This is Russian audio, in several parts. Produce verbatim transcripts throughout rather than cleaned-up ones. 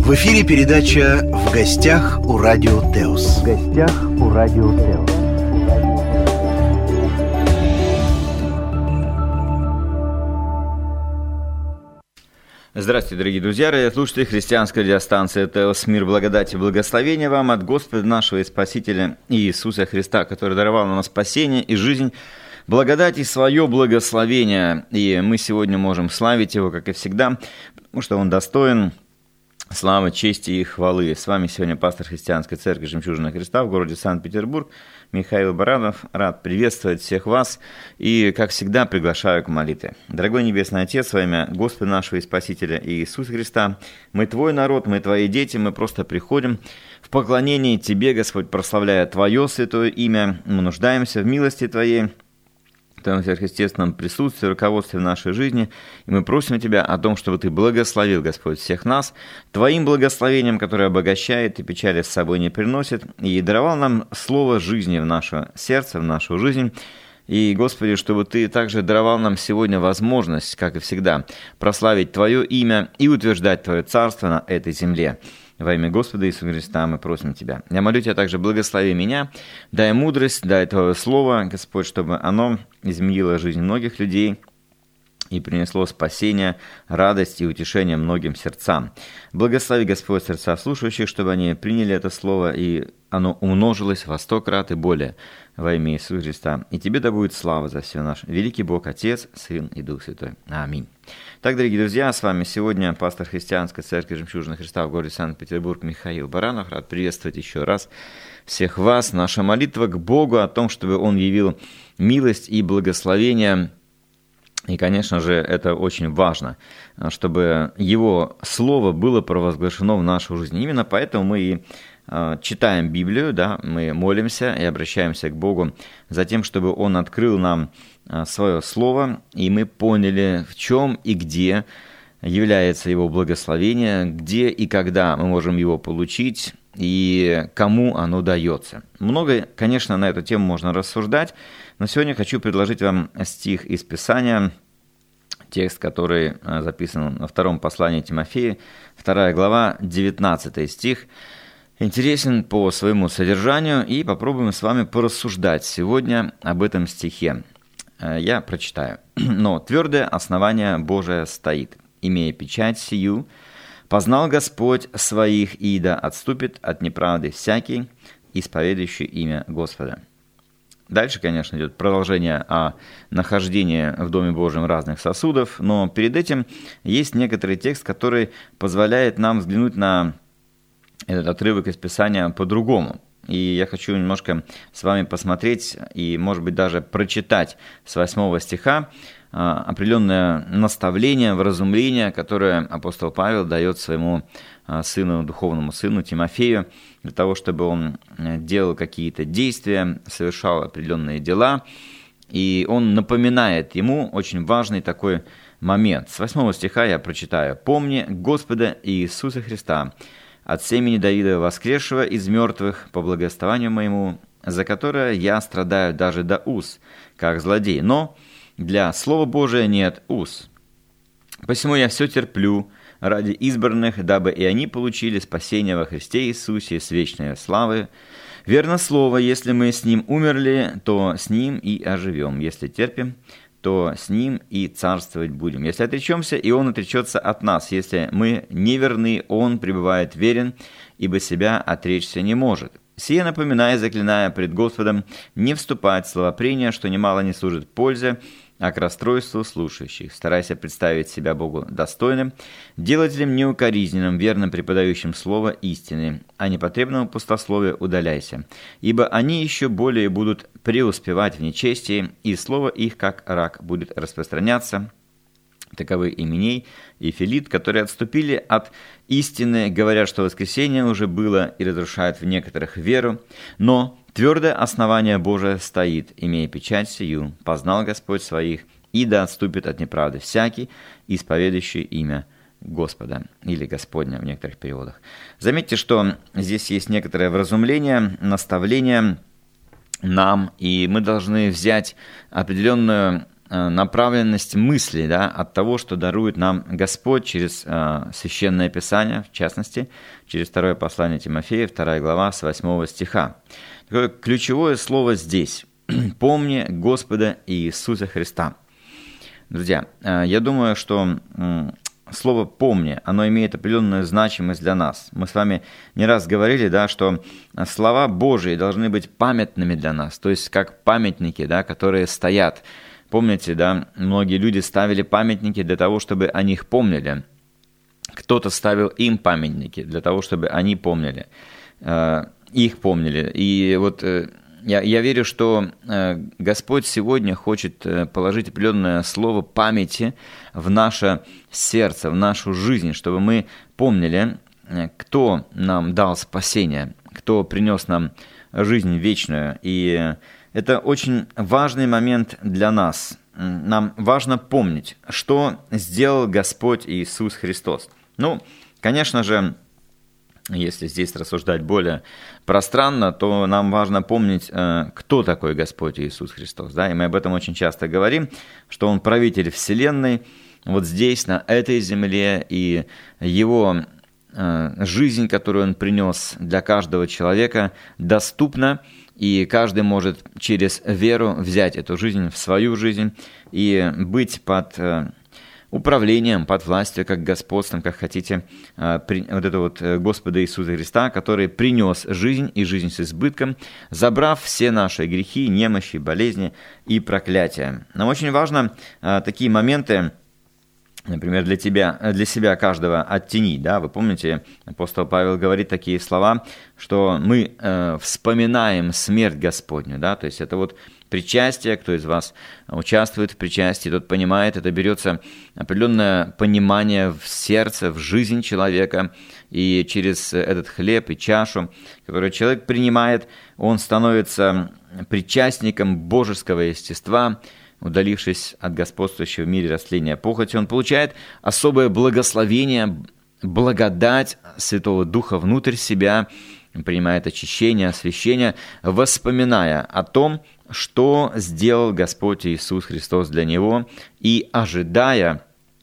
В эфире передача «В гостях у Радио Теос». В гостях у Радио Теос. Здравствуйте, дорогие друзья, радиослушатели христианской радиостанции «Теос». Мир, благодать и благословения вам от Господа нашего и Спасителя Иисуса Христа, который даровал нам спасение и жизнь, благодать и свое благословение. И мы сегодня можем славить Его, как и всегда, потому что Он достоин славы, чести и хвалы. С вами сегодня пастор христианской церкви «Жемчужина Христа» в городе Санкт-Петербург Михаил Баранов. Рад приветствовать всех вас и, как всегда, приглашаю к молитве. Дорогой Небесный Отец, во имя Господа нашего и Спасителя Иисуса Христа, мы Твой народ, мы Твои дети, мы просто приходим в поклонении Тебе, Господь, прославляя Твое святое имя. Мы нуждаемся в милости Твоей, в Твоем сверхъестественном присутствии, руководстве в нашей жизни. И мы просим Тебя о том, чтобы Ты благословил, Господь, всех нас Твоим благословением, которое обогащает и печали с собой не приносит, и даровал нам слово жизни в наше сердце, в нашу жизнь. И, Господи, чтобы Ты также даровал нам сегодня возможность, как и всегда, прославить Твое имя и утверждать Твое царство на этой земле. Во имя Господа Иисуса Христа мы просим Тебя. Я молю Тебя также, благослови меня, дай мудрость, дай Твое Слово, Господь, чтобы оно изменило жизнь многих людей и принесло спасение, радость и утешение многим сердцам. Благослови, Господь, сердца слушающих, чтобы они приняли это Слово, и оно умножилось во сто крат и более во имя Иисуса Христа. И Тебе да будет слава за все наш великий Бог, Отец, Сын и Дух Святой. Аминь. Так, дорогие друзья, с вами сегодня пастор христианской церкви «Жемчужина Христа» в городе Санкт-Петербург Михаил Баранов. Рад приветствовать еще раз всех вас. Наша молитва к Богу о том, чтобы Он явил милость и благословение. И, конечно же, это очень важно, чтобы Его Слово было провозглашено в нашу жизнь. Именно поэтому мы и читаем Библию, да, мы молимся и обращаемся к Богу за тем, чтобы Он открыл нам свое Слово, и мы поняли, в чем и где является Его благословение, где и когда мы можем его получить, и кому оно дается. Много, конечно, на эту тему можно рассуждать, но сегодня хочу предложить вам стих из Писания, текст, который записан на втором послании Тимофея, вторая глава, девятнадцатый стих. Интересен по своему содержанию, и попробуем с вами порассуждать сегодня об этом стихе. Я прочитаю. «Но твердое основание Божие стоит, имея печать сию, познал Господь своих, и да отступит от неправды всякий, исповедующий имя Господа». Дальше, конечно, идет продолжение о нахождении в Доме Божьем разных сосудов, но перед этим есть некоторый текст, который позволяет нам взглянуть на этот отрывок из Писания по-другому. И я хочу немножко с вами посмотреть и, может быть, даже прочитать с восьмого стиха определенное наставление, вразумление, которое апостол Павел дает своему сыну, духовному сыну Тимофею, для того, чтобы он делал какие-то действия, совершал определенные дела. И он напоминает ему очень важный такой момент. С восьмого стиха я прочитаю. «Помни Господа Иисуса Христа, от семени Давида воскресшего из мертвых по благословению моему, за которое я страдаю даже до уз, как злодей. Но для Слова Божия нет уз. Посему я все терплю ради избранных, дабы и они получили спасение во Христе Иисусе с вечной славой. Верно слово, если мы с Ним умерли, то с Ним и оживем. Если терпим, то с Ним и царствовать будем. Если отречемся, и Он отречется от нас. Если мы неверны, Он пребывает верен, ибо себя отречься не может. Сие напоминая, заклиная пред Господом, не вступать в словопрения, что немало не служит пользе, а к расстройству слушающих. Старайся представить себя Богу достойным, делателем неукоризненным, верным преподающим слово истины, а непотребному пустословию удаляйся, ибо они еще более будут преуспевать в нечестии, и слово их, как рак, будет распространяться. Таковы Именей и Филит, которые отступили от истины, говорят, что воскресение уже было, и разрушают в некоторых веру, но твердое основание Божие стоит, имея печать сию, познал Господь своих, и да отступит от неправды всякий, исповедующий имя Господа, или Господня в некоторых переводах. Заметьте, что здесь есть некоторое вразумление, наставление нам, и мы должны взять определенную направленность мысли, да, от того, что дарует нам Господь через э, Священное Писание, в частности, через второе послание Тимофея, вторая глава, с восьмого стиха. Такое ключевое слово здесь – «Помни Господа Иисуса Христа». Друзья, э, я думаю, что э, слово «помни», оно имеет определенную значимость для нас. Мы с вами не раз говорили, да, что слова Божии должны быть памятными для нас, то есть как памятники, да, которые стоят. Помните, да, многие люди ставили памятники для того, чтобы о них помнили. Кто-то ставил им памятники для того, чтобы они помнили, э, их помнили. И вот э, я, я верю, что э, Господь сегодня хочет положить определенное слово памяти в наше сердце, в нашу жизнь, чтобы мы помнили, кто нам дал спасение, кто принес нам жизнь вечную. И это очень важный момент для нас. Нам важно помнить, что сделал Господь Иисус Христос. Ну, конечно же, если здесь рассуждать более пространно, то нам важно помнить, кто такой Господь Иисус Христос. Да? И мы об этом очень часто говорим, что Он правитель Вселенной, вот здесь, на этой земле, и Его жизнь, которую Он принес для каждого человека, доступна, и каждый может через веру взять эту жизнь в свою жизнь и быть под управлением, под властью, как господством, как хотите, вот это вот Господа Иисуса Христа, который принес жизнь и жизнь с избытком, забрав все наши грехи, немощи, болезни и проклятия. Нам очень важно такие моменты, например, для тебя, для себя каждого оттенить, да, вы помните, апостол Павел говорит такие слова, что мы э, вспоминаем смерть Господню, да, то есть это вот причастие, кто из вас участвует в причастии, тот понимает, это берется определенное понимание в сердце, в жизнь человека, и через этот хлеб и чашу, которую человек принимает, он становится причастником божеского естества, удалившись от господствующего в мире растления похоти, он получает особое благословение, благодать Святого Духа внутрь себя, принимает очищение, освящение, воспоминая о том, что сделал Господь Иисус Христос для него, и ожидая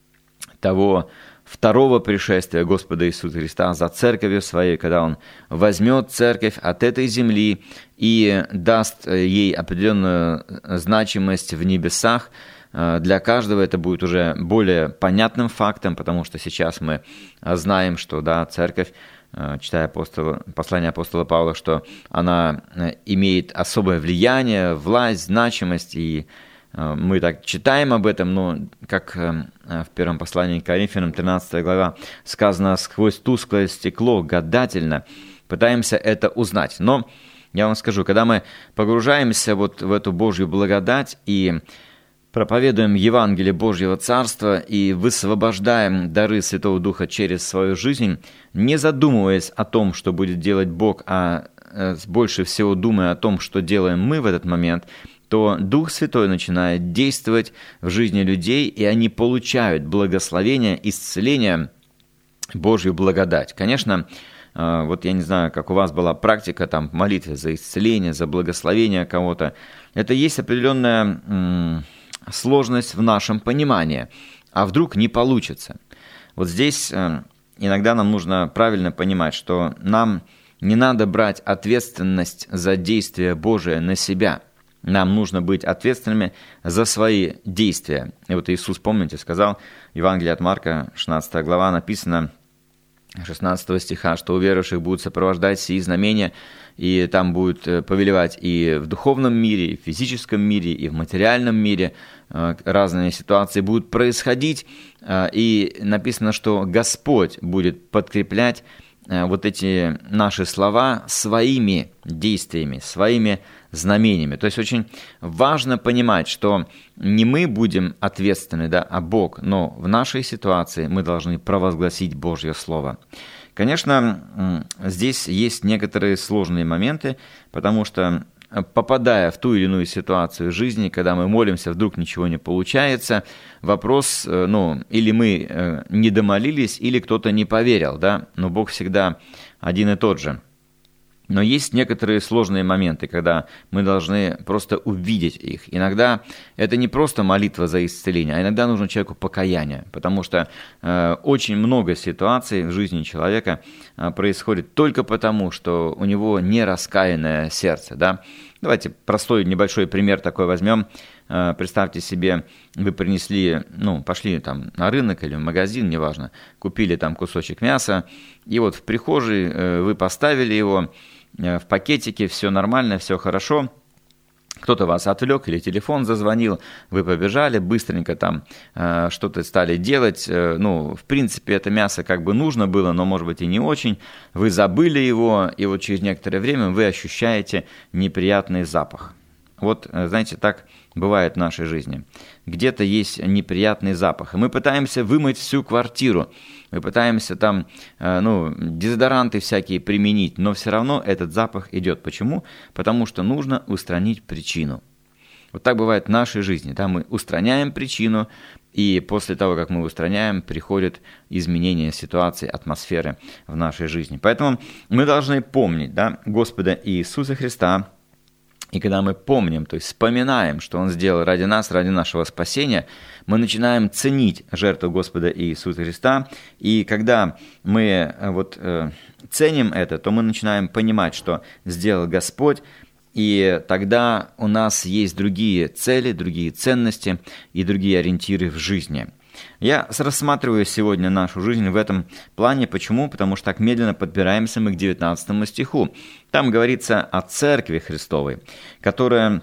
того второго пришествия Господа Иисуса Христа за церковью своей, когда Он возьмет церковь от этой земли и даст ей определенную значимость в небесах. Для каждого это будет уже более понятным фактом, потому что сейчас мы знаем, что да, церковь, читая апостола, послание апостола Павла, что она имеет особое влияние, власть, значимость, и мы так читаем об этом, но как в первом послании к Коринфянам, тринадцатая глава, сказано, сквозь тусклое стекло гадательно пытаемся это узнать. Но я вам скажу, когда мы погружаемся вот в эту Божью благодать и проповедуем Евангелие Божьего Царства и высвобождаем дары Святого Духа через свою жизнь, не задумываясь о том, что будет делать Бог, а больше всего думая о том, что делаем мы в этот момент, то Дух Святой начинает действовать в жизни людей, и они получают благословение, исцеление, Божью благодать. Конечно, вот я не знаю, как у вас была практика там молитвы за исцеление, за благословение кого-то. Это есть определенная м- сложность в нашем понимании. А вдруг не получится? Вот здесь э, иногда нам нужно правильно понимать, что нам не надо брать ответственность за действие Божие на себя. Нам нужно быть ответственными за свои действия. И вот Иисус, помните, сказал, Евангелие от Марка, шестнадцатая глава, написано, шестнадцатого стиха, что у верующих будут сопровождать сии знамения, и там будет повелевать и в духовном мире, и в физическом мире, и в материальном мире разные ситуации будут происходить, и написано, что Господь будет подкреплять вот эти наши слова своими действиями, своими знамениями. То есть очень важно понимать, что не мы будем ответственны, да, а Бог, но в нашей ситуации мы должны провозгласить Божье Слово. Конечно, здесь есть некоторые сложные моменты, потому что, попадая в ту или иную ситуацию жизни, когда мы молимся, вдруг ничего не получается, вопрос, ну, или мы не домолились, или кто-то не поверил, да, но Бог всегда один и тот же. Но есть некоторые сложные моменты, когда мы должны просто увидеть их. Иногда это не просто молитва за исцеление, а иногда нужно человеку покаяние, потому что э, очень много ситуаций в жизни человека э, происходит только потому, что у него нераскаянное сердце. Да? Давайте простой небольшой пример такой возьмем. Э, представьте себе, вы принесли, ну, пошли там на рынок или в магазин, неважно, купили там кусочек мяса, и вот в прихожей э, вы поставили его в пакетике, все нормально, все хорошо. Кто-то вас отвлек или телефон зазвонил, вы побежали, быстренько там э, что-то стали делать. Э, ну, в принципе, это мясо как бы нужно было, но, может быть, и не очень. Вы забыли его, и вот через некоторое время вы ощущаете неприятный запах. Вот, знаете, так бывает в нашей жизни. Где-то есть неприятный запах, и мы пытаемся вымыть всю квартиру, мы пытаемся там, ну, дезодоранты всякие применить, но все равно этот запах идет. Почему? Потому что нужно устранить причину. Вот так бывает в нашей жизни. Да? Мы устраняем причину, и после того, как мы устраняем, приходит изменение ситуации, атмосферы в нашей жизни. Поэтому мы должны помнить, да, Господа Иисуса Христа. И когда мы помним, то есть вспоминаем, что Он сделал ради нас, ради нашего спасения, мы начинаем ценить жертву Господа Иисуса Христа. И когда мы вот, э, ценим это, то мы начинаем понимать, что сделал Господь, и тогда у нас есть другие цели, другие ценности и другие ориентиры в жизни. Я рассматриваю сегодня нашу жизнь в этом плане. Почему? Потому что так медленно подбираемся мы к девятнадцатому стиху. Там говорится о Церкви Христовой, которая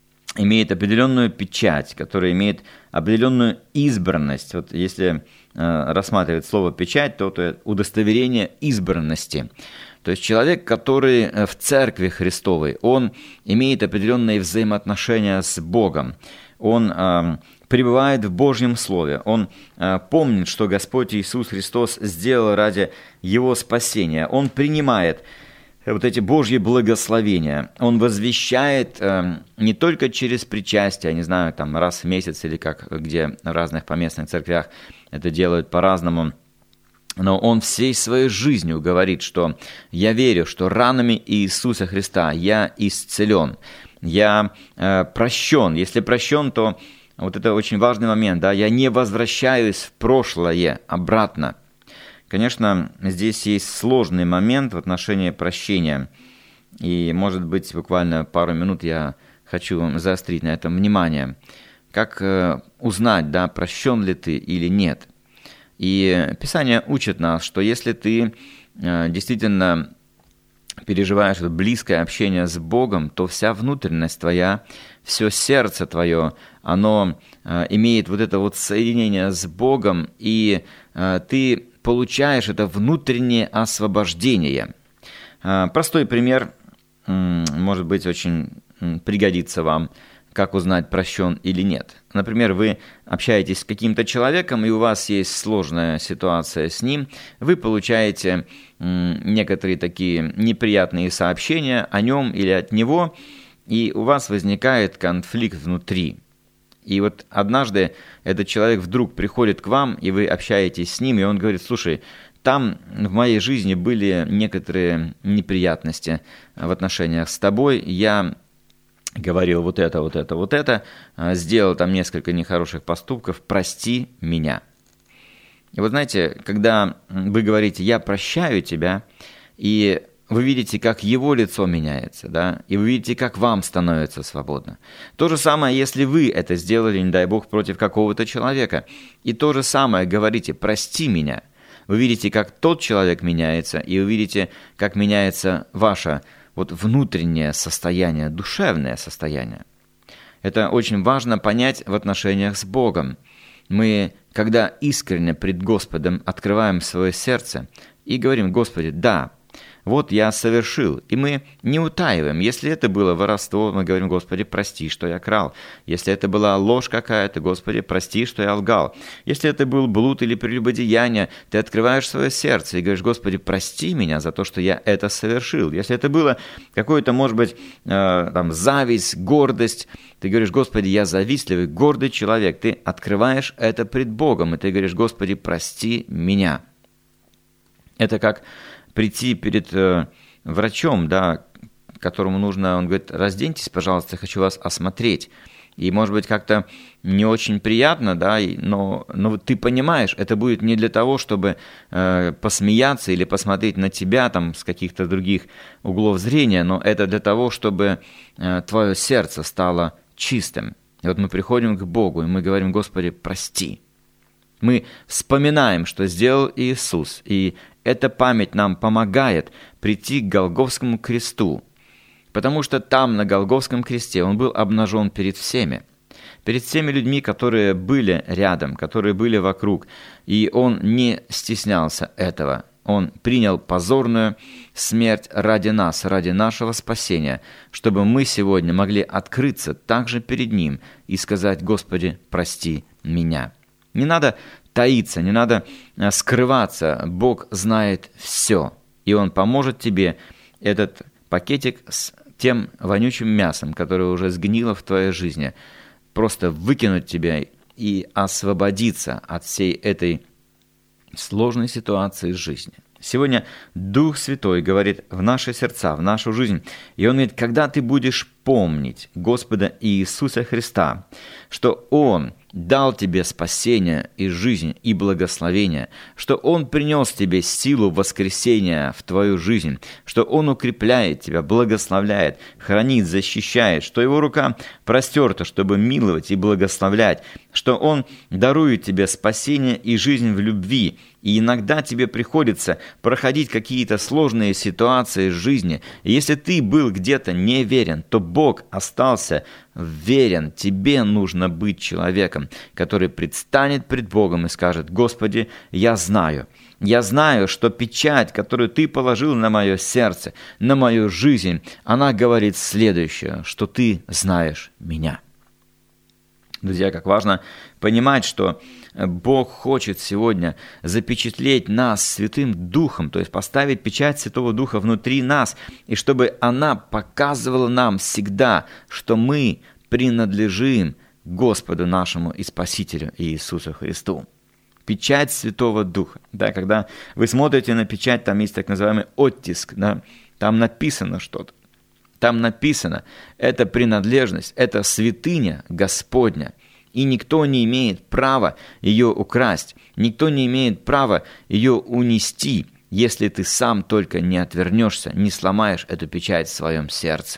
имеет определенную печать, которая имеет определенную избранность. Вот если э, рассматривать слово «печать», то это удостоверение избранности. То есть человек, который в Церкви Христовой, он имеет определенные взаимоотношения с Богом. Он э, пребывает в Божьем Слове. Он э, помнит, что Господь Иисус Христос сделал ради его спасения. Он принимает вот эти Божьи благословения. Он возвещает э, не только через причастие, я не знаю, там раз в месяц или как, где в разных поместных церквях это делают по-разному, но он всей своей жизнью говорит, что «я верю, что ранами Иисуса Христа я исцелен, я э, прощен». Если прощен, то вот это очень важный момент, да, я не возвращаюсь в прошлое обратно. Конечно, здесь есть сложный момент в отношении прощения, и, может быть, буквально пару минут я хочу заострить на этом внимание. Как э, узнать, да, прощен ли ты или нет? И Писание учит нас, что если ты э, действительно переживаешь близкое общение с Богом, то вся внутренность твоя, все сердце твое, оно э, имеет вот это вот соединение с Богом, и э, ты получаешь это внутреннее освобождение. Э, простой пример, э, может быть, очень э, пригодится вам, как узнать, прощен или нет. Например, вы общаетесь с каким-то человеком, и у вас есть сложная ситуация с ним, вы получаете некоторые такие неприятные сообщения о нем или от него, и у вас возникает конфликт внутри. И вот однажды этот человек вдруг приходит к вам, и вы общаетесь с ним, и он говорит: слушай, там в моей жизни были некоторые неприятности в отношениях с тобой, я говорил вот это, вот это, вот это, сделал там несколько нехороших поступков, прости меня. И вот знаете, когда вы говорите «я прощаю тебя», и вы видите, как его лицо меняется, да, и вы видите, как вам становится свободно. То же самое, если вы это сделали, не дай Бог, против какого-то человека, и то же самое говорите «прости меня», вы видите, как тот человек меняется, и вы видите, как меняется ваше вот внутреннее состояние, душевное состояние. Это очень важно понять в отношениях с Богом. Мы, когда искренне пред Господом открываем свое сердце и говорим: Господи, да, вот я совершил, и мы не утаиваем. Если это было воровство, мы говорим: Господи, прости, что я крал. Если это была ложь какая-то, Господи, прости, что я лгал. Если это был блуд или прелюбодеяние, ты открываешь свое сердце и говоришь: Господи, прости меня за то, что я это совершил. Если это было какое-то, может быть, э, там, зависть, гордость, ты говоришь: Господи, я завистливый, гордый человек. Ты открываешь это пред Богом, и ты говоришь: Господи, прости меня. Это как прийти перед э, врачом, да, которому нужно, он говорит, разденьтесь, пожалуйста, я хочу вас осмотреть. И, может быть, как-то не очень приятно, да, но, но ты понимаешь, это будет не для того, чтобы э, посмеяться или посмотреть на тебя там с каких-то других углов зрения, но это для того, чтобы э, твое сердце стало чистым. И вот мы приходим к Богу, и мы говорим: Господи, прости. Мы вспоминаем, что сделал Иисус, и эта память нам помогает прийти к Голгофскому кресту, потому что там, на Голгофском кресте, Он был обнажен перед всеми, перед всеми людьми, которые были рядом, которые были вокруг, и Он не стеснялся этого. Он принял позорную смерть ради нас, ради нашего спасения, чтобы мы сегодня могли открыться также перед Ним и сказать: Господи, прости меня. Не надо таиться, не надо скрываться. Бог знает все, и Он поможет тебе этот пакетик с тем вонючим мясом, которое уже сгнило в твоей жизни, просто выкинуть тебя и освободиться от всей этой сложной ситуации жизни. Сегодня Дух Святой говорит в наши сердца, в нашу жизнь, и Он говорит: когда ты будешь помнить Господа Иисуса Христа, что Он дал тебе спасение и жизнь, и благословение, что Он принес тебе силу воскресения в твою жизнь, что Он укрепляет тебя, благословляет, хранит, защищает, что Его рука простерта, чтобы миловать и благословлять, что Он дарует тебе спасение и жизнь в любви, и иногда тебе приходится проходить какие-то сложные ситуации в жизни. И если ты был где-то неверен, то Бог остался верен. Тебе нужно быть человеком, который предстанет пред Богом и скажет: Господи, я знаю, я знаю, что печать, которую Ты положил на мое сердце, на мою жизнь, она говорит следующее, что Ты знаешь меня. Друзья, как важно понимать, что Бог хочет сегодня запечатлеть нас Святым Духом, то есть поставить печать Святого Духа внутри нас, и чтобы она показывала нам всегда, что мы принадлежим Господу нашему и Спасителю Иисусу Христу. Печать Святого Духа. Да, когда вы смотрите на печать, там есть так называемый оттиск, да, там написано что-то. Там написано, это принадлежность, это святыня Господня, и никто не имеет права ее украсть, никто не имеет права ее унести, если ты сам только не отвернешься, не сломаешь эту печать в своем сердце.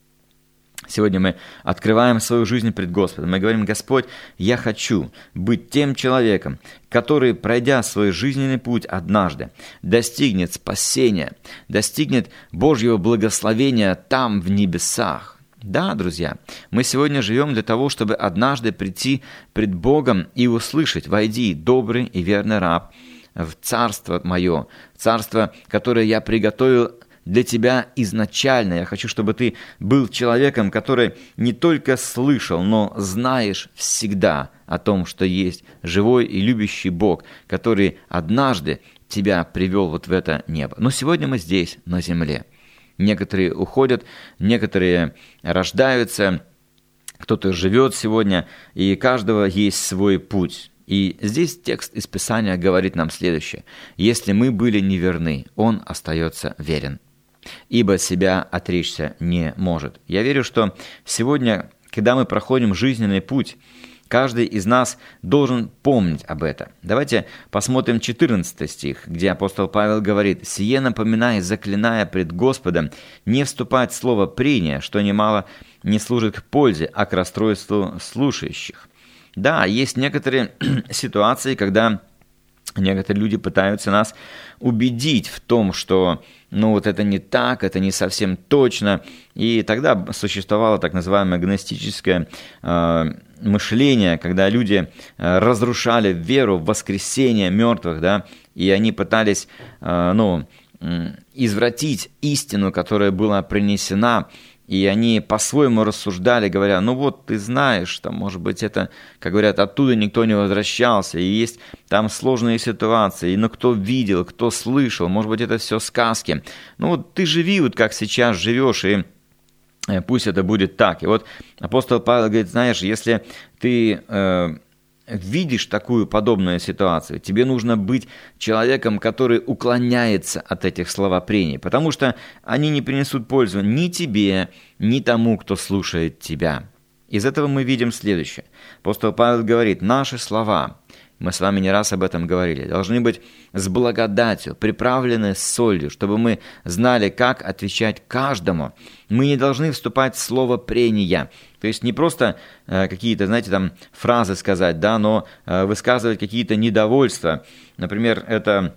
Сегодня мы открываем свою жизнь пред Господом. Мы говорим: Господь, я хочу быть тем человеком, который, пройдя свой жизненный путь однажды, достигнет спасения, достигнет Божьего благословения там, в небесах. Да, друзья, мы сегодня живем для того, чтобы однажды прийти пред Богом и услышать: «Войди, добрый и верный раб, в царство мое, царство, которое я приготовил для тебя изначально». Я хочу, чтобы ты был человеком, который не только слышал, но знаешь всегда о том, что есть живой и любящий Бог, который однажды тебя привел вот в это небо. Но сегодня мы здесь, на земле. Некоторые уходят, некоторые рождаются, кто-то живет сегодня, и у каждого есть свой путь. И здесь текст из Писания говорит нам следующее: «Если мы были неверны, Он остается верен, ибо себя отречься не может». Я верю, что сегодня, когда мы проходим жизненный путь, каждый из нас должен помнить об этом. Давайте посмотрим четырнадцатый стих, где апостол Павел говорит: «Сие напоминая, заклиная пред Господом, не вступать в слово прения, что немало не служит к пользе, а к расстройству слушающих». Да, есть некоторые ситуации, когда некоторые люди пытаются нас убедить в том, что ну вот это не так, это не совсем точно. И тогда существовало так называемое гностическое э, мышление, когда люди э, разрушали веру в воскресение мертвых, да, и они пытались э, ну, э, извратить истину, которая была принесена. И они по-своему рассуждали, говоря: ну вот ты знаешь, там, может быть, это, как говорят, оттуда никто не возвращался, и есть там сложные ситуации, но кто видел, кто слышал, может быть, это все сказки. Ну вот ты живи вот как сейчас живешь, и пусть это будет так. И вот апостол Павел говорит: знаешь, если ты э, видишь такую подобную ситуацию, тебе нужно быть человеком, который уклоняется от этих словопрений, потому что они не принесут пользу ни тебе, ни тому, кто слушает тебя. Из этого мы видим следующее. Апостол Павел говорит, наши слова, мы с вами не раз об этом говорили, должны быть с благодатью, приправлены с солью, чтобы мы знали, как отвечать каждому. Мы не должны вступать в слово прения. То есть не просто э, какие-то, знаете, там фразы сказать, да, но э, высказывать какие-то недовольства. Например, это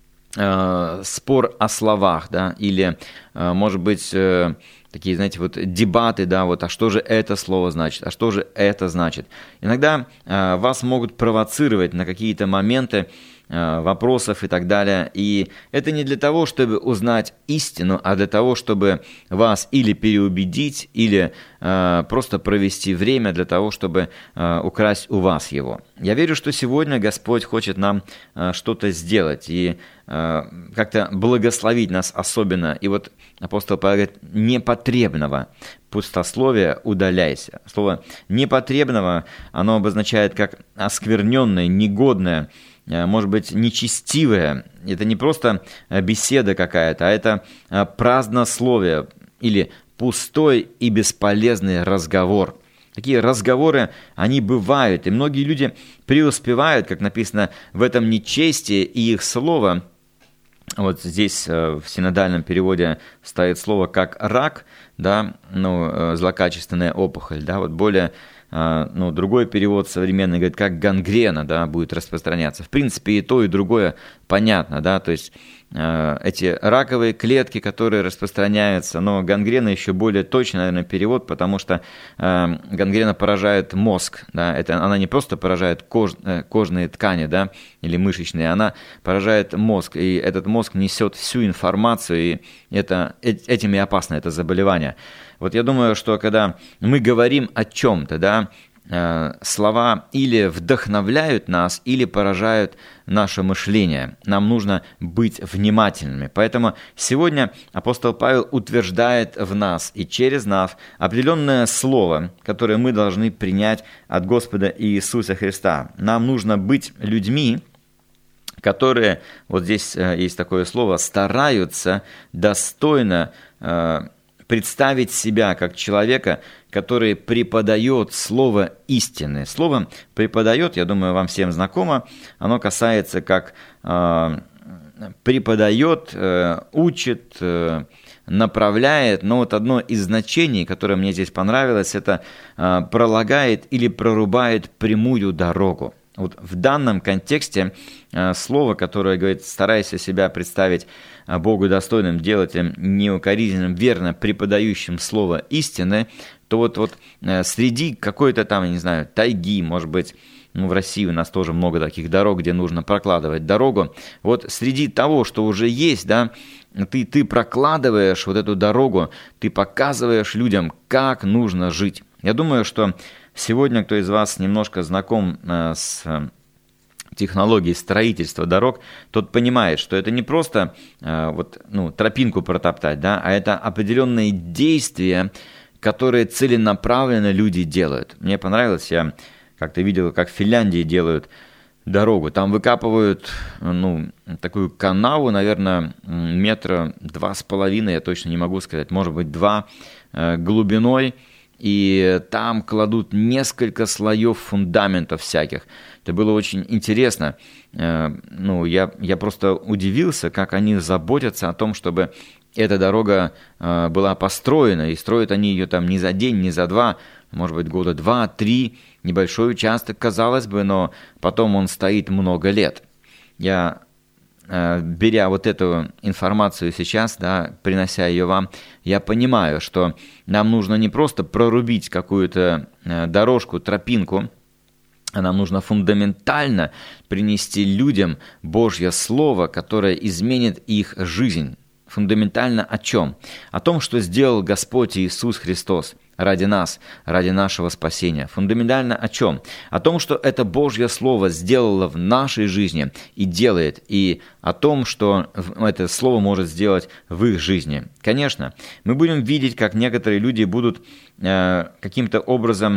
э, спор о словах, да, или, э, может быть, э, такие, знаете, вот дебаты, да, вот, а что же это слово значит, а что же это значит. Иногда э, вас могут провоцировать на какие-то моменты э, вопросов и так далее, и это не для того, чтобы узнать истину, а для того, чтобы вас или переубедить, или э, просто провести время для того, чтобы э, украсть у вас его. Я верю, что сегодня Господь хочет нам э, что-то сделать, и э, как-то благословить нас особенно. И вот апостол Павел говорит, непотребного пустословия удаляйся. Слово непотребного, оно обозначает как оскверненное, негодное, может быть, нечестивое. Это не просто беседа какая-то, а это празднословие или пустой и бесполезный разговор. Такие разговоры, они бывают, и многие люди преуспевают, как написано, в этом нечестии, и их слово, вот здесь в синодальном переводе стоит слово как рак, да, ну, злокачественная опухоль, да, вот более, ну, другой перевод современный говорит, как гангрена, да, будет распространяться. В принципе, и то, и другое понятно, да, то есть эти раковые клетки, которые распространяются, но гангрена еще более точный, наверное, перевод, потому что э, гангрена поражает мозг, да, это она не просто поражает кож, э, кожные ткани, да, или мышечные, она поражает мозг, и этот мозг несет всю информацию, и это, э, этим и опасно это заболевание. Вот я думаю, что когда мы говорим о чем-то, да, слова или вдохновляют нас, или поражают наше мышление. Нам нужно быть внимательными. Поэтому сегодня апостол Павел утверждает в нас и через нас определенное слово, которое мы должны принять от Господа Иисуса Христа. Нам нужно быть людьми, которые, вот здесь есть такое слово, стараются достойно представить себя как человека, который преподает слово истины. Слово «преподает», я думаю, вам всем знакомо, оно касается как э, преподает, э, учит, э, направляет, но вот одно из значений, которое мне здесь понравилось, это э, пролагает или прорубает прямую дорогу. Вот в данном контексте э, слово, которое говорит, старайся себя представить Богу достойным, делателем, неукоризненным, верно преподающим слово истины, то вот, вот э, среди какой-то там, я не знаю, тайги, может быть, ну, в России у нас тоже много таких дорог, где нужно прокладывать дорогу, вот среди того, что уже есть, да, ты, ты прокладываешь вот эту дорогу, ты показываешь людям, как нужно жить. Я думаю, что сегодня кто из вас немножко знаком э, с технологией строительства дорог, тот понимает, что это не просто э, вот, ну, тропинку протоптать, да, а это определенные действия, которые целенаправленно люди делают. Мне понравилось, я как-то видел, как в Финляндии делают дорогу. Там выкапывают, ну, такую канаву, наверное, метра два с половиной, я точно не могу сказать, может быть, два э, глубиной, и там кладут несколько слоев фундаментов всяких. Это было очень интересно. Ну, я, я просто удивился, как они заботятся о том, чтобы эта дорога была построена, и строят они ее там не за день, не за два, может быть, года два-три, небольшой участок, казалось бы, но потом он стоит много лет. Я, беря вот эту информацию сейчас, да, принося ее вам, я понимаю, что нам нужно не просто прорубить какую-то дорожку, тропинку, а нам нужно фундаментально принести людям Божье Слово, которое изменит их жизнь. Фундаментально о чем? О том, что сделал Господь Иисус Христос ради нас, ради нашего спасения. Фундаментально о чем? О том, что это Божье Слово сделало в нашей жизни и делает, и о том, что это Слово может сделать в их жизни. Конечно, мы будем видеть, как некоторые люди будут э, каким-то образом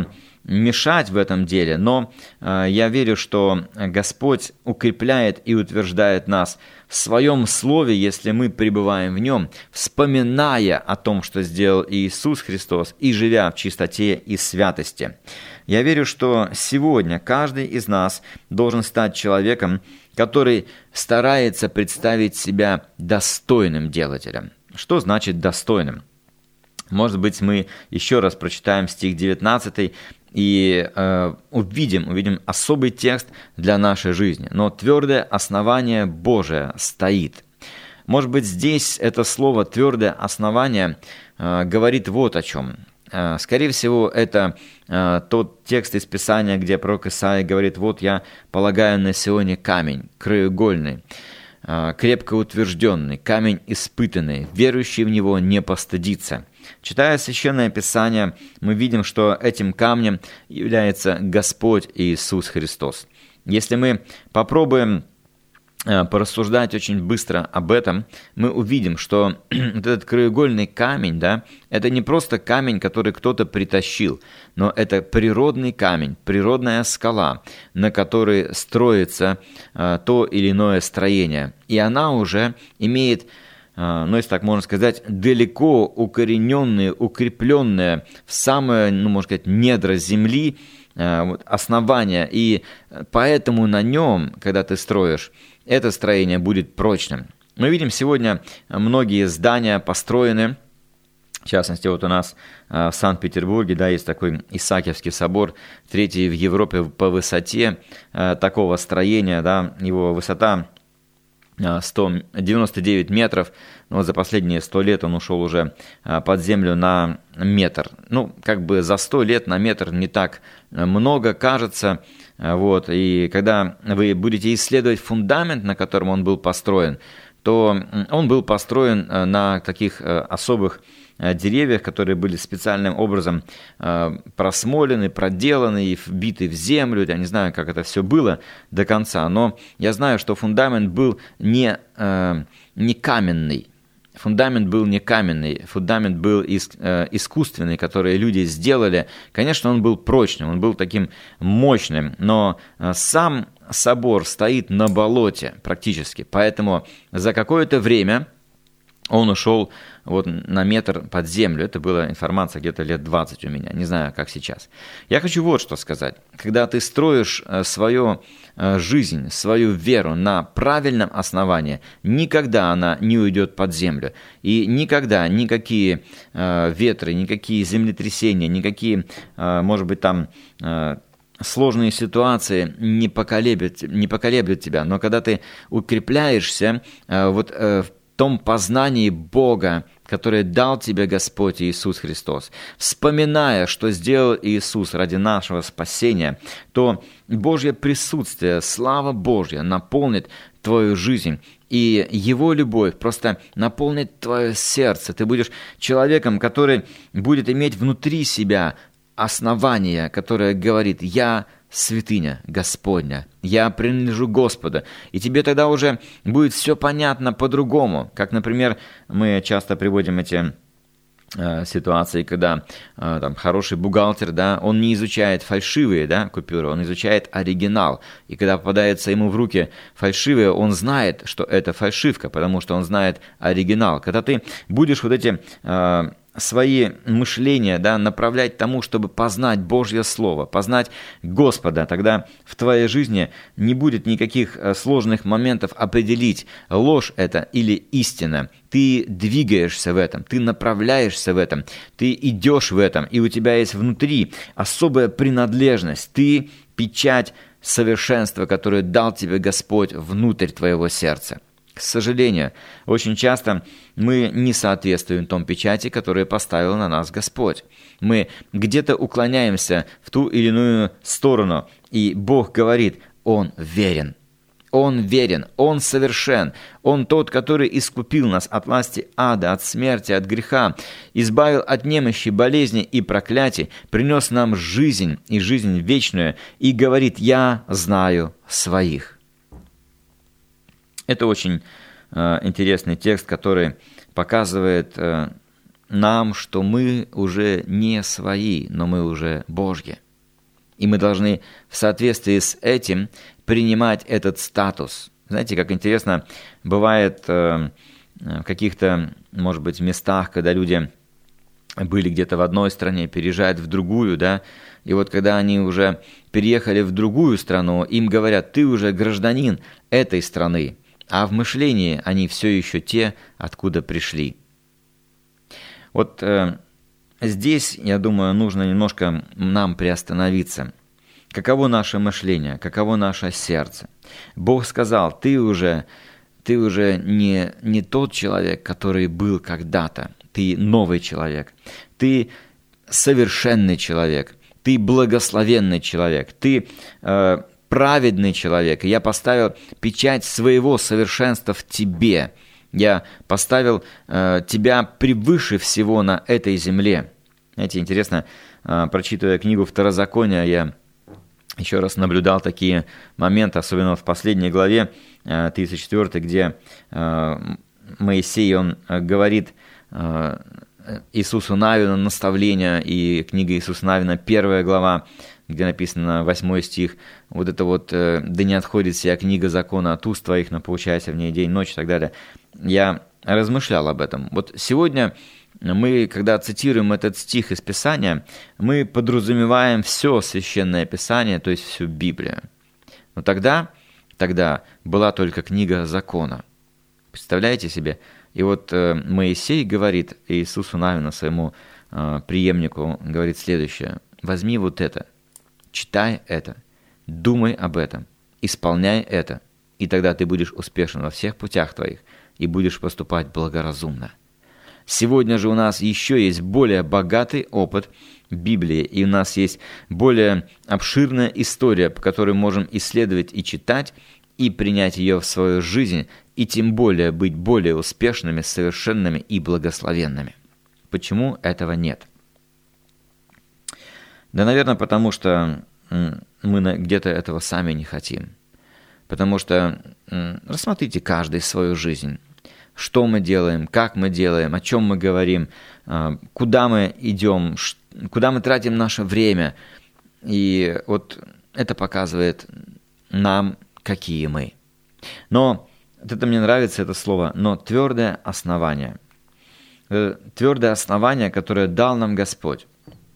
мешать в этом деле, но я верю, что Господь укрепляет и утверждает нас в Своем Слове, если мы пребываем в Нем, вспоминая о том, что сделал Иисус Христос, и живя в чистоте и святости. Я верю, что сегодня каждый из нас должен стать человеком, который старается представить себя достойным делателем. Что значит достойным? Может быть, мы еще раз прочитаем стих девятнадцатый и э, увидим, увидим особый текст для нашей жизни. Но твердое основание Божие стоит. Может быть, здесь это слово «твердое основание» э, говорит вот о чем. Э, скорее всего, это э, тот текст из Писания, где пророк Исаия говорит: «Вот я полагаю на Сионе камень краеугольный, э, крепко утвержденный, камень испытанный, верующий в него не постыдится». Читая Священное Писание, мы видим, что этим камнем является Господь Иисус Христос. Если мы попробуем порассуждать очень быстро об этом, мы увидим, что вот этот краеугольный камень, да, это не просто камень, который кто-то притащил, но это природный камень, природная скала, на которой строится а, то или иное строение. И она уже имеет, ну, если так можно сказать, далеко укорененные, укрепленные в самое, ну, можно сказать, недра земли основания, и поэтому на нем, когда ты строишь, это строение будет прочным. Мы видим сегодня многие здания построены, в частности, вот у нас в Санкт-Петербурге, да, есть такой Исаакиевский собор, третий в Европе по высоте такого строения, да, его высота сто девяносто девять метров, но за последние сто лет он ушел уже под землю на метр. Ну, как бы за сто лет на метр не так много, кажется. Вот. И когда вы будете исследовать фундамент, на котором он был построен, то он был построен на таких особых деревьях, которые были специальным образом просмолены, проделаны и вбиты в землю. Я не знаю, как это все было до конца, но я знаю, что фундамент был не, не каменный. Фундамент был не каменный, фундамент был искусственный, который люди сделали. Конечно, он был прочным, он был таким мощным, но сам собор стоит на болоте практически, поэтому за какое-то время он ушел вот на метр под землю. Это была информация где-то лет двадцать у меня, не знаю, как сейчас. Я хочу вот что сказать. Когда ты строишь свою жизнь, свою веру на правильном основании, никогда она не уйдет под землю. И никогда никакие ветры, никакие землетрясения, никакие, может быть, там сложные ситуации не поколеблют, не поколеблют тебя. Но когда ты укрепляешься вот в том познании Бога, которое дал тебе Господь Иисус Христос, вспоминая, что сделал Иисус ради нашего спасения, то Божье присутствие, слава Божья наполнит твою жизнь, и Его любовь просто наполнит твое сердце. Ты будешь человеком, который будет иметь внутри себя основание, которое говорит: «Я святыня Господня, я принадлежу Господу». И тебе тогда уже будет все понятно по-другому. Как, например, мы часто приводим эти э, ситуации, когда э, там, хороший бухгалтер, да, он не изучает фальшивые, да, купюры, он изучает оригинал. И когда попадается ему в руки фальшивые, он знает, что это фальшивка, потому что он знает оригинал. Когда ты будешь вот эти Э, свои мышления, да, направлять тому, чтобы познать Божье Слово, познать Господа, тогда в твоей жизни не будет никаких сложных моментов определить, ложь это или истина. Ты двигаешься в этом, ты направляешься в этом, ты идешь в этом, и у тебя есть внутри особая принадлежность. Ты печать совершенства, которую дал тебе Господь внутрь твоего сердца. К сожалению, очень часто мы не соответствуем том печати, которую поставил на нас Господь. Мы где-то уклоняемся в ту или иную сторону, и Бог говорит: Он верен. Он верен, Он совершен, Он тот, который искупил нас от власти ада, от смерти, от греха, избавил от немощи, болезни и проклятий, принес нам жизнь и жизнь вечную, и говорит: «Я знаю своих». Это очень э, интересный текст, который показывает э, нам, что мы уже не свои, но мы уже Божьи. И мы должны в соответствии с этим принимать этот статус. Знаете, как интересно, бывает э, в каких-то, может быть, местах, когда люди были где-то в одной стране, переезжают в другую, да, и вот когда они уже переехали в другую страну, им говорят: ты уже гражданин этой страны, а в мышлении они все еще те, откуда пришли. Вот э, здесь, я думаю, нужно немножко нам приостановиться. Каково наше мышление, каково наше сердце? Бог сказал: ты уже, ты уже не, не тот человек, который был когда-то. Ты новый человек, ты совершенный человек, ты благословенный человек, ты э, праведный человек. И я поставил печать своего совершенства в тебе. Я поставил э, тебя превыше всего на этой земле. Знаете, интересно, э, прочитывая книгу Второзакония, я еще раз наблюдал такие моменты, особенно в последней главе, э, тридцать четвёртой, где э, Моисей, он э, говорит э, Иисусу Навину наставление, и книга Иисуса Навина, первая глава, где написано восьмой стих, вот это вот э, «Да не отходит сия книга закона от уст твоих, но поучайся в ней день, ночь» и так далее. Я размышлял об этом. Вот сегодня мы, когда цитируем этот стих из Писания, мы подразумеваем все Священное Писание, то есть всю Библию. Но тогда, тогда была только книга закона. Представляете себе? И вот э, Моисей говорит Иисусу Навину, своему э, преемнику, говорит следующее: возьми вот это, читай это, думай об этом, исполняй это, и тогда ты будешь успешен во всех путях твоих и будешь поступать благоразумно. Сегодня же у нас еще есть более богатый опыт Библии, и у нас есть более обширная история, по которой мы можем исследовать и читать, и принять ее в свою жизнь, и тем более быть более успешными, совершенными и благословенными. Почему этого нет? Да, наверное, потому что мы где-то этого сами не хотим. Потому что рассмотрите каждый свою жизнь. Что мы делаем, как мы делаем, о чем мы говорим, куда мы идем, куда мы тратим наше время. И вот это показывает нам, какие мы. Но вот это мне нравится, это слово, но твердое основание. Твердое основание, которое дал нам Господь.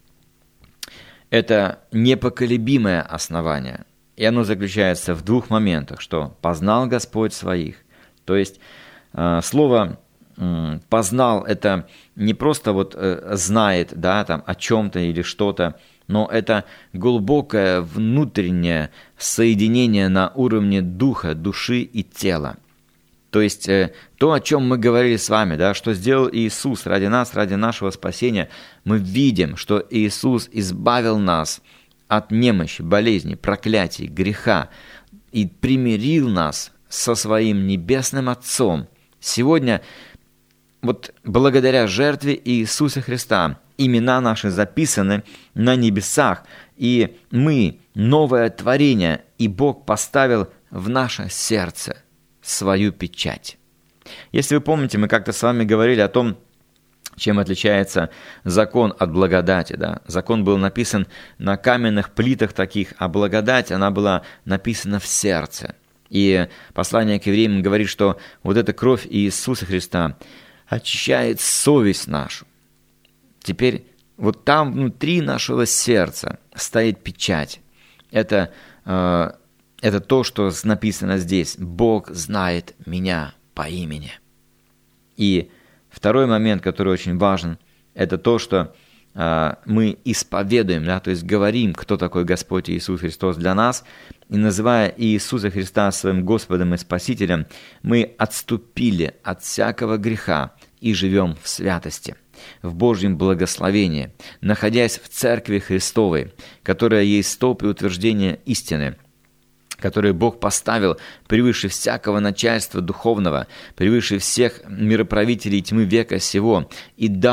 Это непоколебимое основание. И оно заключается в двух моментах, что познал Господь своих. То есть слово «познал» — это не просто вот знает, да, там, о чем-то или что-то, но это глубокое внутреннее соединение на уровне духа, души и тела. То есть то, о чем мы говорили с вами, да, что сделал Иисус ради нас, ради нашего спасения, мы видим, что Иисус избавил нас от немощи, болезни, проклятий, греха и примирил нас со своим Небесным Отцом. Сегодня, вот благодаря жертве Иисуса Христа, имена наши записаны на небесах, и мы новое творение, и Бог поставил в наше сердце свою печать. Если вы помните, мы как-то с вами говорили о том, чем отличается закон от благодати. Да? Закон был написан на каменных плитах таких, а благодать, она была написана в сердце. И послание к евреям говорит, что вот эта кровь Иисуса Христа очищает совесть нашу. Теперь вот там внутри нашего сердца стоит печать. Это, э, это то, что написано здесь. Бог знает меня по имени. И второй момент, который очень важен, это то, что э, мы исповедуем, да, то есть говорим, кто такой Господь Иисус Христос для нас, и называя Иисуса Христа своим Господом и Спасителем, мы отступили от всякого греха и живем в святости, в Божьем благословении, находясь в Церкви Христовой, которая есть столб и утверждение истины, который Бог поставил превыше всякого начальства духовного, превыше всех мироправителей тьмы века сего, и дал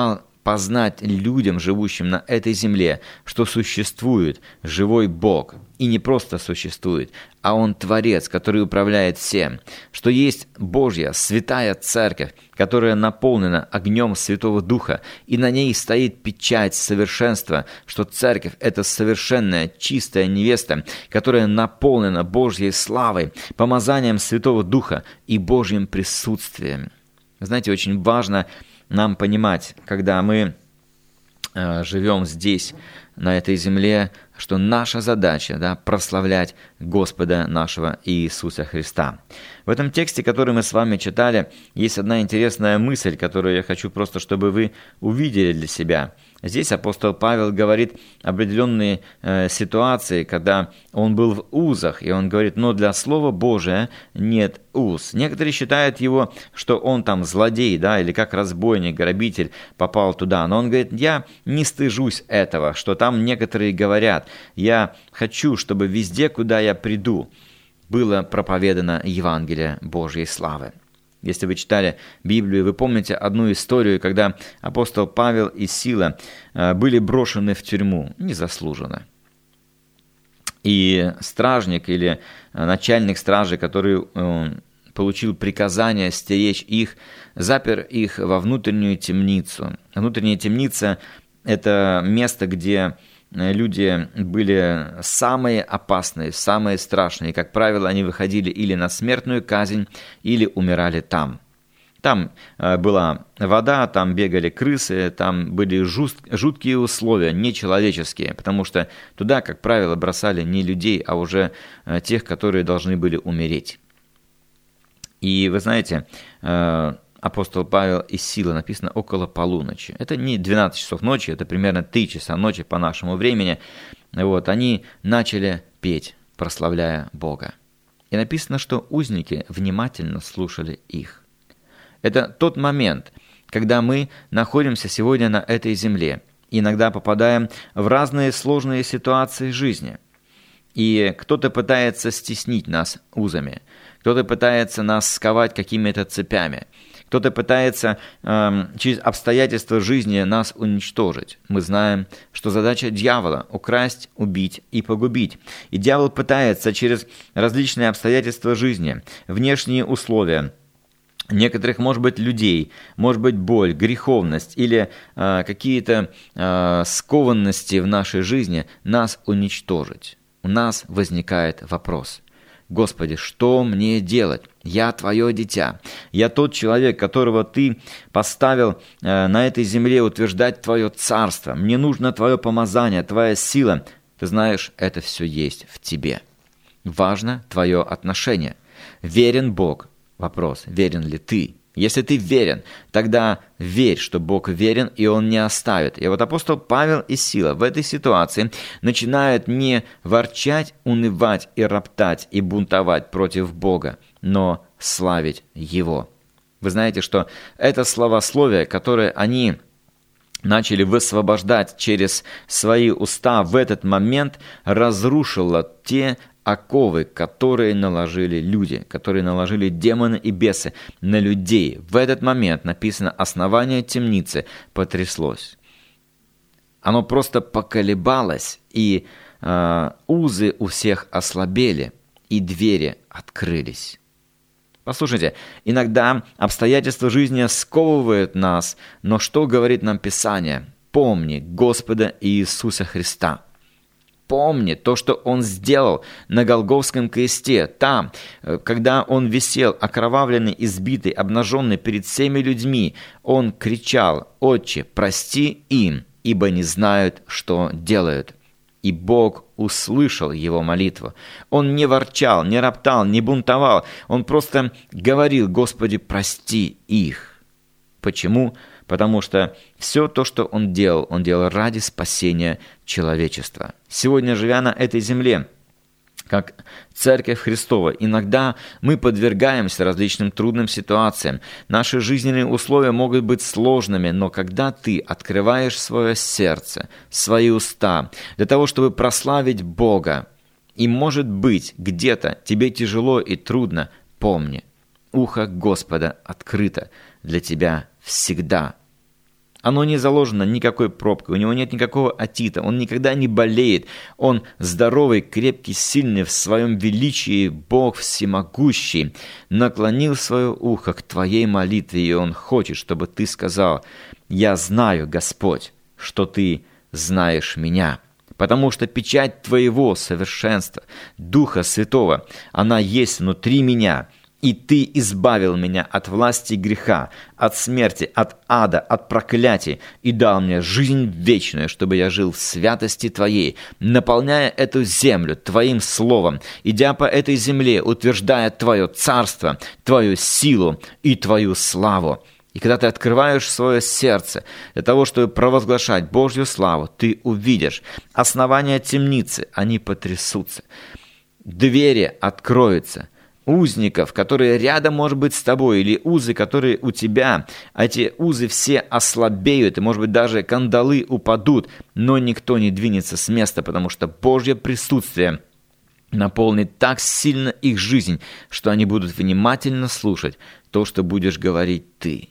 познать людям, живущим на этой земле, что существует живой Бог. И не просто существует, а Он Творец, который управляет всем. Что есть Божья святая Церковь, которая наполнена огнем Святого Духа, и на ней стоит печать совершенства, что Церковь – это совершенная, чистая невеста, которая наполнена Божьей славой, помазанием Святого Духа и Божьим присутствием. Знаете, очень важно нам понимать, когда мы э, живем здесь, на этой земле, что наша задача, да, прославлять Господа нашего Иисуса Христа. В этом тексте, который мы с вами читали, есть одна интересная мысль, которую я хочу просто, чтобы вы увидели для себя. Здесь апостол Павел говорит определенные э, ситуации, когда он был в узах, и он говорит, но для Слова Божия нет уз. Некоторые считают его, что он там злодей, да, или как разбойник, грабитель попал туда. Но он говорит, я не стыжусь этого, что там некоторые говорят, я хочу, чтобы везде, куда я приду, было проповедано Евангелие Божьей славы. Если вы читали Библию, вы помните одну историю, когда апостол Павел и Сила были брошены в тюрьму незаслуженно. И стражник или начальник стражи, который получил приказание стеречь их, запер их во внутреннюю темницу. Внутренняя темница – это место, где люди были самые опасные, самые страшные. Как правило, они выходили или на смертную казнь, или умирали там. Там была вода, там бегали крысы, там были жуст, жуткие условия, нечеловеческие, потому что туда, как правило, бросали не людей, а уже тех, которые должны были умереть. И вы знаете, апостол Павел и Сила, написано около полуночи. Это не двенадцать часов ночи, это примерно три часа ночи по нашему времени. Вот, они начали петь, прославляя Бога. И написано, что узники внимательно слушали их. Это тот момент, когда мы находимся сегодня на этой земле, иногда попадаем в разные сложные ситуации жизни. И кто-то пытается стеснить нас узами, кто-то пытается нас сковать какими-то цепями, кто-то пытается э, через обстоятельства жизни нас уничтожить. Мы знаем, что задача дьявола – украсть, убить и погубить. И дьявол пытается через различные обстоятельства жизни, внешние условия, некоторых, может быть, людей, может быть, боль, греховность или э, какие-то э, скованности в нашей жизни нас уничтожить. У нас возникает вопрос: Господи, что мне делать? Я Твое дитя. Я тот человек, которого Ты поставил э, на этой земле утверждать Твое царство. Мне нужно Твое помазание, Твоя сила. Ты знаешь, это все есть в Тебе. Важно Твое отношение. Верен Бог. Вопрос, верен ли ты? Если ты верен, тогда верь, что Бог верен, и Он не оставит. И вот апостол Павел и Сила в этой ситуации начинают не ворчать, унывать и роптать и бунтовать против Бога, но славить Его. Вы знаете, что это словословие, которое они начали высвобождать через свои уста в этот момент, разрушило те оковы, которые наложили люди, которые наложили демоны и бесы на людей. В этот момент, написано, основание темницы потряслось. Оно просто поколебалось, и э, узы у всех ослабели, и двери открылись. Послушайте, иногда обстоятельства жизни сковывают нас, но что говорит нам Писание? Помни Господа Иисуса Христа. Помни то, что Он сделал на Голгофском кресте, там, когда Он висел, окровавленный, избитый, обнаженный перед всеми людьми. Он кричал: «Отче, прости им, ибо не знают, что делают». И Бог услышал его молитву. Он не ворчал, не роптал, не бунтовал. Он просто говорил: «Господи, прости их». Почему? Потому что все то, что Он делал, Он делал ради спасения человечества. Сегодня, живя на этой земле, как Церковь Христова, иногда мы подвергаемся различным трудным ситуациям. Наши жизненные условия могут быть сложными, но когда ты открываешь свое сердце, свои уста, для того, чтобы прославить Бога, и, может быть, где-то тебе тяжело и трудно, помни, ухо Господа открыто для тебя всегда. Оно не заложено никакой пробкой, у него нет никакого отита, он никогда не болеет. Он здоровый, крепкий, сильный в своем величии, Бог всемогущий. Наклонил свое ухо к твоей молитве, и Он хочет, чтобы ты сказал: «Я знаю, Господь, что Ты знаешь меня». Потому что печать Твоего совершенства, Духа Святого, она есть внутри меня. И Ты избавил меня от власти греха, от смерти, от ада, от проклятий, и дал мне жизнь вечную, чтобы я жил в святости Твоей, наполняя эту землю Твоим словом, идя по этой земле, утверждая Твое царство, Твою силу и Твою славу. И когда ты открываешь свое сердце для того, чтобы провозглашать Божью славу, ты увидишь основания темницы, они потрясутся, двери откроются, узников, которые рядом, может быть, с тобой, или узы, которые у тебя, а эти узы все ослабеют, и, может быть, даже кандалы упадут, но никто не двинется с места, потому что Божье присутствие наполнит так сильно их жизнь, что они будут внимательно слушать то, что будешь говорить ты.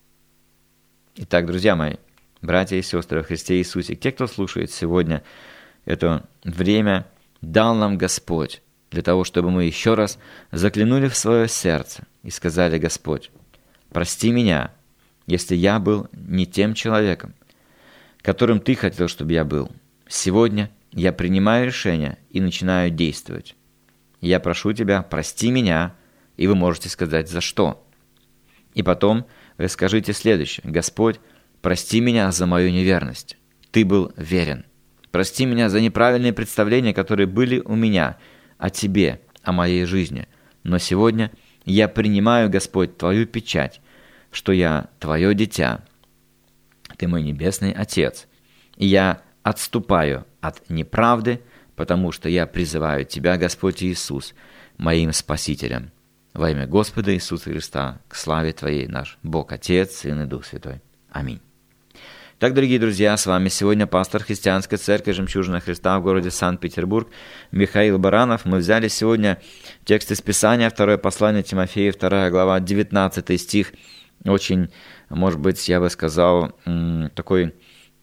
Итак, друзья мои, братья и сестры во Христе Иисусе, те, кто слушает сегодня это время, дал нам Господь, для того, чтобы мы еще раз заглянули в свое сердце и сказали: «Господь, прости меня, если я был не тем человеком, которым Ты хотел, чтобы я был. Сегодня я принимаю решение и начинаю действовать. Я прошу Тебя, прости меня», и вы можете сказать, за что. И потом вы скажите следующее: «Господь, прости меня за мою неверность. Ты был верен. Прости меня за неправильные представления, которые были у меня о Тебе, о моей жизни. Но сегодня я принимаю, Господь, Твою печать, что я Твое дитя. Ты мой небесный Отец. И я отступаю от неправды, потому что я призываю Тебя, Господь Иисус, моим Спасителем. Во имя Господа Иисуса Христа, к славе Твоей, наш Бог Отец, Сын и Дух Святой. Аминь». Так, дорогие друзья, с вами сегодня пастор Христианской церкви «Жемчужина Христа» в городе Санкт-Петербург Михаил Баранов. Мы взяли сегодня текст из Писания, второе послание Тимофея, вторая глава, девятнадцатый стих. Очень, может быть, я бы сказал, такой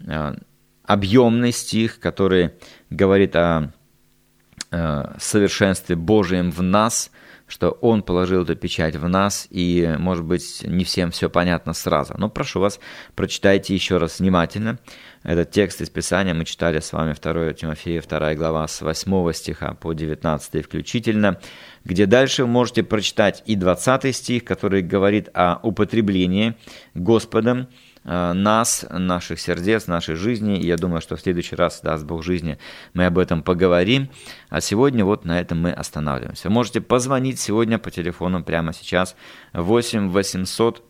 объемный стих, который говорит о совершенстве Божьем в нас, что Он положил эту печать в нас, и, может быть, не всем все понятно сразу. Но прошу вас, прочитайте еще раз внимательно. Этот текст из Писания мы читали с вами второе Тимофея, вторая глава, с восьмого стиха по девятнадцатый включительно, где дальше вы можете прочитать и двадцатый стих, который говорит о употреблении Господом нас, наших сердец, нашей жизни. И я думаю, что в следующий раз, даст Бог жизни, мы об этом поговорим. А сегодня вот на этом мы останавливаемся. Вы можете позвонить сегодня по телефону прямо сейчас восемь восемьсот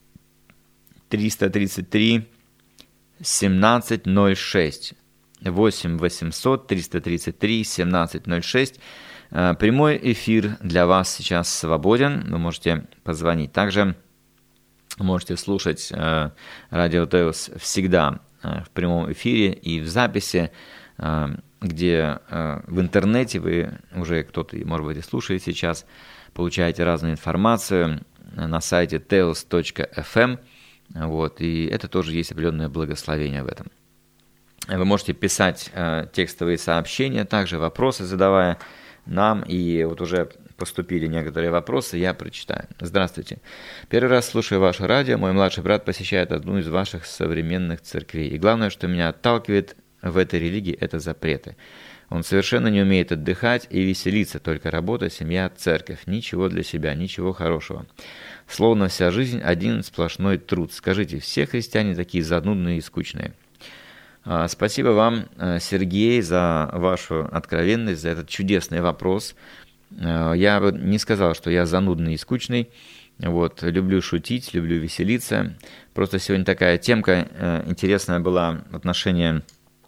триста тридцать три семнадцать ноль шесть. восемь восемьсот триста тридцать три семнадцать ноль шесть. Прямой эфир для вас сейчас свободен. Вы можете позвонить. Также можете слушать э, радио Теос всегда э, в прямом эфире и в записи, э, где э, в интернете вы уже кто-то, может быть, и слушает сейчас, получаете разную информацию на сайте теос точка эф эм. Вот, и это тоже есть определенное благословение в этом. Вы можете писать э, текстовые сообщения, также вопросы задавая нам, и вот уже поступили некоторые вопросы, я прочитаю. Здравствуйте. Первый раз слушаю ваше радио. Мой младший брат посещает одну из ваших современных церквей. И главное, что меня отталкивает в этой религии, это запреты. Он совершенно не умеет отдыхать и веселиться, только работа, семья, церковь. Ничего для себя, ничего хорошего. Словно вся жизнь один сплошной труд. Скажите, все христиане такие занудные и скучные? Спасибо вам, Сергей, за вашу откровенность, за этот чудесный вопрос. Я бы не сказал, что я занудный и скучный. Вот, люблю шутить, люблю веселиться. Просто сегодня такая темка интересная была в отношении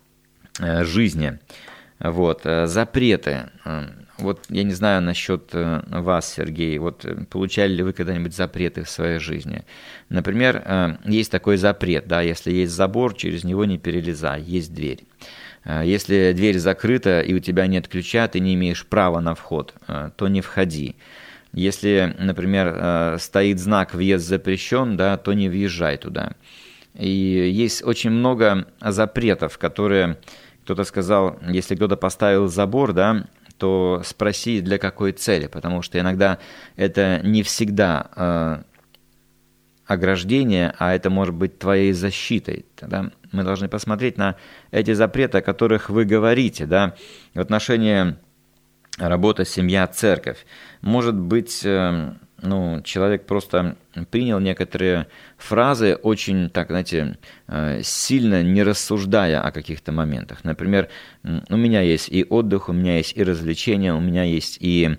жизни. Вот, запреты. Вот я не знаю насчет вас, Сергей. Вот получали ли вы когда-нибудь запреты в своей жизни? Например, есть такой запрет, да, если есть забор, через него не перелезай, есть дверь. Если дверь закрыта и у тебя нет ключа, ты не имеешь права на вход, то не входи. Если, например, стоит знак «въезд запрещен», да, то не въезжай туда. И есть очень много запретов, которые, кто-то сказал, если кто-то поставил забор, да, то спроси, для какой цели, потому что иногда это не всегда э, ограждение, а это может быть твоей защитой. Тогда мы должны посмотреть на эти запреты, о которых вы говорите, да, в отношении работа, семья, церковь. Может быть, э, ну, человек просто принял некоторые фразы, очень, так, знаете, сильно не рассуждая о каких-то моментах. Например, у меня есть и отдых, у меня есть и развлечения, у меня есть и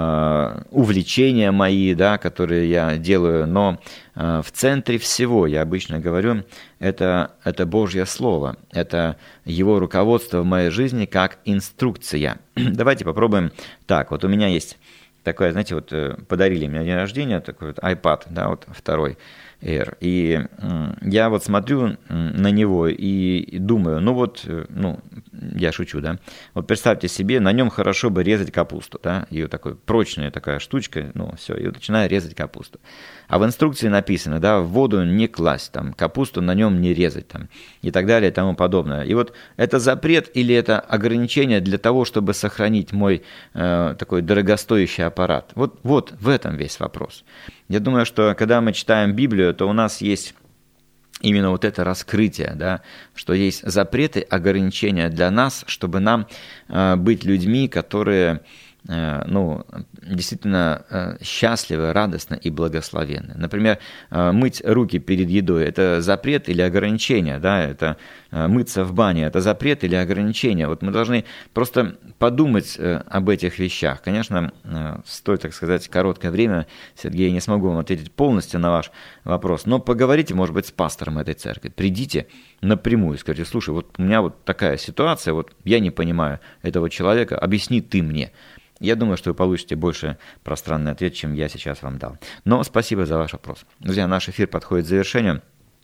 э, увлечения мои, да, которые я делаю, но э, в центре всего, я обычно говорю, это, это Божье Слово, это Его руководство в моей жизни как инструкция. Давайте попробуем так. Вот у меня есть такое, знаете, вот подарили мне на день рождения такой вот iPad, да, вот второй Air, и я вот смотрю на него и думаю, ну вот, ну, я шучу, да, вот представьте себе, на нем хорошо бы резать капусту, да, и вот такой прочная такая штучка, ну, все, и вот начинаю резать капусту. А в инструкции написано, да, в воду не класть, там, капусту на нем не резать, там, и так далее, и тому подобное. И вот это запрет или это ограничение для того, чтобы сохранить мой э, такой дорогостоящий аппарат? Вот, вот в этом весь вопрос. Я думаю, что когда мы читаем Библию, то у нас есть именно вот это раскрытие, да, что есть запреты, ограничения для нас, чтобы нам э, быть людьми, которые э, ну, действительно э, счастливы, радостны и благословенны. Например, э, мыть руки перед едой – это запрет или ограничение, да, это э, мыться в бане – это запрет или ограничение. Вот мы должны просто подумать э, об этих вещах. Конечно, э, стоит, так сказать, короткое время, Сергей, я не смогу вам ответить полностью на ваш вопрос, но поговорите, может быть, с пастором этой церкви, придите напрямую и скажите, слушай, вот у меня вот такая ситуация, вот я не понимаю этого человека, объясни ты мне. Я думаю, что вы получите больше пространный ответ, чем я сейчас вам дал. Но спасибо за ваш вопрос. Друзья, наш эфир подходит к завершению.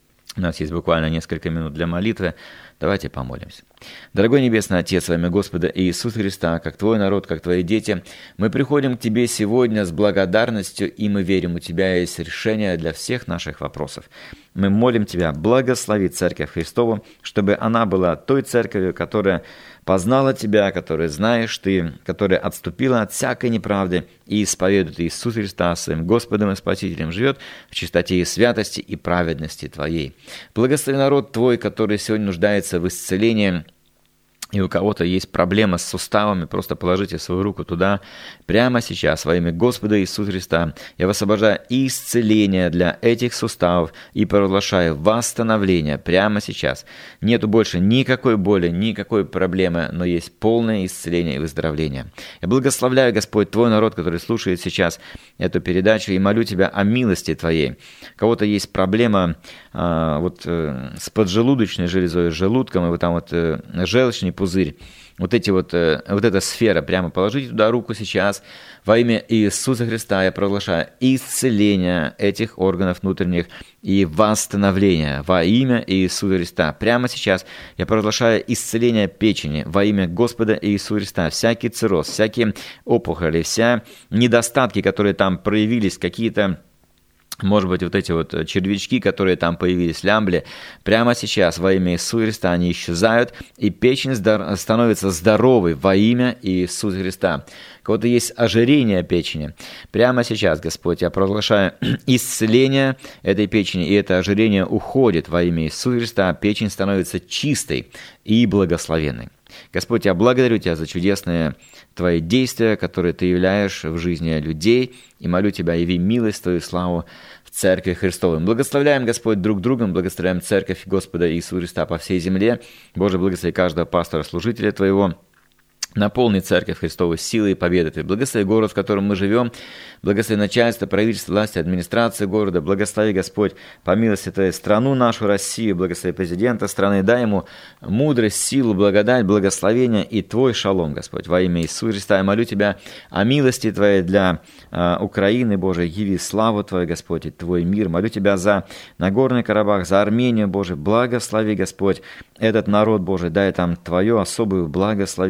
У нас есть буквально несколько минут для молитвы. Давайте помолимся. Дорогой Небесный Отец, во имя Господа Иисуса Христа, как Твой народ, как Твои дети, мы приходим к Тебе сегодня с благодарностью, и мы верим, у Тебя есть решение для всех наших вопросов. Мы молим Тебя, благослови Церковь Христову, чтобы она была той церковью, которая познала Тебя, которую знаешь Ты, которая отступила от всякой неправды и исповедует Иисуса Христа своим Господом и Спасителем, живет в чистоте и святости и праведности Твоей. Благослови народ Твой, который сегодня нуждается в исцелении, и у кого-то есть проблема с суставами, просто положите свою руку туда прямо сейчас во имя Господа Иисуса Христа. Я высвобождаю исцеление для этих суставов и провозглашаю восстановление прямо сейчас. Нету больше никакой боли, никакой проблемы, но есть полное исцеление и выздоровление. Я благословляю, Господь, Твой народ, который слушает сейчас эту передачу, и молю Тебя о милости Твоей. У кого-то есть проблема а, вот, э, с поджелудочной железой, с желудком, и вот там вот э, желчный пузырь. Вот, эти вот, вот эта сфера, прямо положите туда руку сейчас. Во имя Иисуса Христа я провозглашаю исцеление этих органов внутренних и восстановление во имя Иисуса Христа. Прямо сейчас я провозглашаю исцеление печени во имя Господа Иисуса Христа. Всякий цирроз, всякие опухоли, все недостатки, которые там проявились, какие-то, может быть, вот эти вот червячки, которые там появились, лямбли, прямо сейчас во имя Иисуса Христа они исчезают, и печень становится здоровой во имя Иисуса Христа. У кого-то есть ожирение печени. Прямо сейчас, Господь, я провозглашаю исцеление этой печени, и это ожирение уходит во имя Иисуса Христа, печень становится чистой и благословенной. Господь, я благодарю Тебя за чудесные Твои действия, которые Ты являешь в жизни людей, и молю Тебя, яви милость Твою, славу в Церкви Христовой. Благословляем, Господь, друг другом, благословляем Церковь Господа Иисуса Христа по всей земле. Боже, благослови каждого пастора-служителя Твоего. Наполни Церковь Христову силой и победой Твоей. Благослови город, в котором мы живем. Благослови начальство, правительство, власти, администрацию города. Благослови, Господь, по милости Твоей, страну нашу, Россию. Благослови президента страны. Дай ему мудрость, силу, благодать, благословение и Твой шалом, Господь. Во имя Иисуса Христа я молю Тебя о милости Твоей для э, Украины, Боже. Яви славу Твою, Господь, и Твой мир. Молю Тебя за Нагорный Карабах, за Армению, Боже. Благослови, Господь, этот народ, Боже. Дай там Твое особое благословение и мир.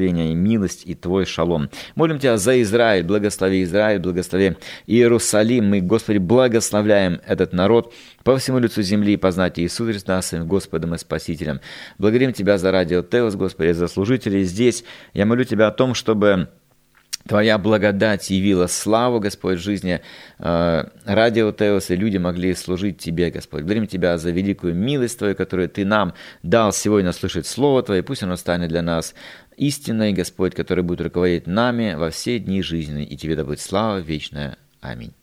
милость и Твой шалом. Молим Тебя за Израиль, благослови Израиль, благослови Иерусалим. Мы, Господи, благословляем этот народ по всему лицу земли, познать Иисуса Христа своим Господом и Спасителем. Благодарим Тебя за радио Теос, Господи, за служителей здесь. Я молю Тебя о том, чтобы Твоя благодать явила славу, Господь, в жизни э, радио Теос, и люди могли служить Тебе, Господь. Благодарим Тебя за великую милость Твою, которую Ты нам дал сегодня слышать Слово Твое. Пусть оно станет для нас истиной, Господь, которая будет руководить нами во все дни жизни. И Тебе да будет слава вечная. Аминь.